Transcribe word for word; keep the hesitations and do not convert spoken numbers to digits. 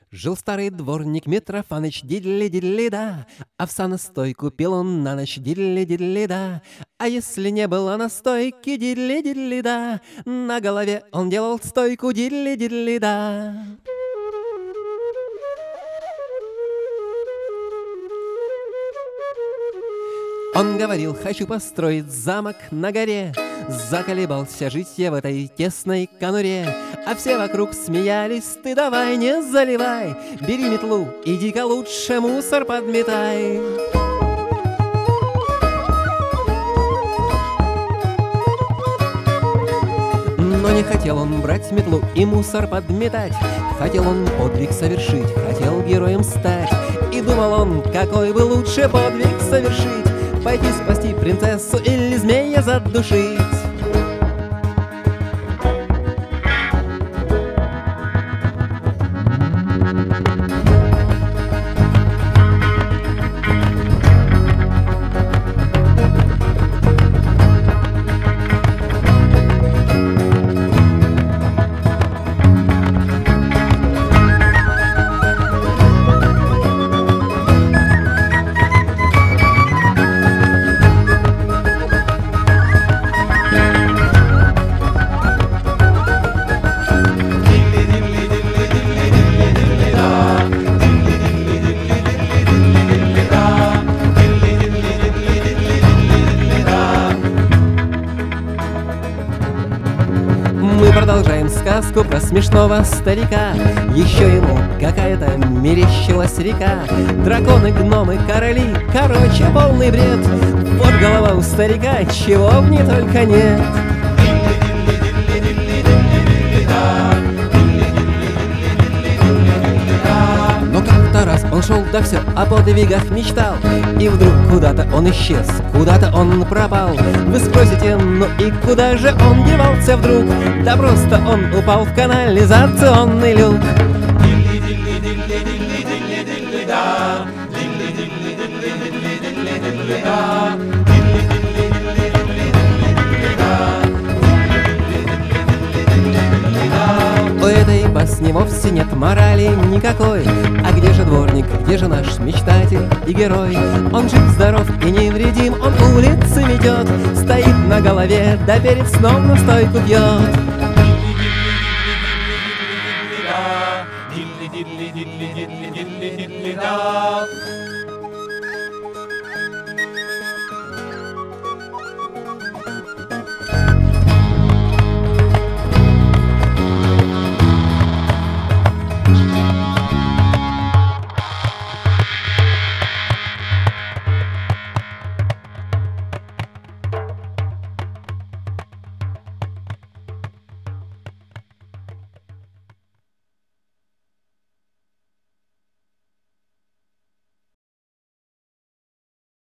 Жил старый дворник Митрофаныч, дидли-дидли-да, овса настой купил он на ночь, дидли-дидли-да. А если не было настойки, дидли-дидли-да, на голове он делал стойку, дидли-дидли-да. Он говорил: хочу построить замок на горе. Заколебался жить я в этой тесной конуре. А все вокруг смеялись: ты давай не заливай, бери метлу, иди-ка лучше мусор подметай. Но не хотел он брать метлу и мусор подметать. Хотел он подвиг совершить, хотел героем стать. И думал он, какой бы лучше подвиг совершить: пойти спасти принцессу или змея задушить. Мы продолжаем сказку про смешного старика. Еще ему какая-то мерещилась река. Драконы, гномы, короли, короче, полный бред. Вот голова у старика, чего в ней только нет. Но как-то раз он шел, да все о подвигах мечтал. И вдруг куда-то он исчез, куда-то он пропал. Вы спросите, ну и куда же он девался вдруг? Да просто он упал в канализационный люк. У этой басни вовсе нет морали никакой. А где же дворник, где же наш мечтатель и герой? Он жив, здоров и невредим, он улицы метет, стоит на голове, да перед сном настойку пьет. Diddly diddly diddly diddly diddly diddly da.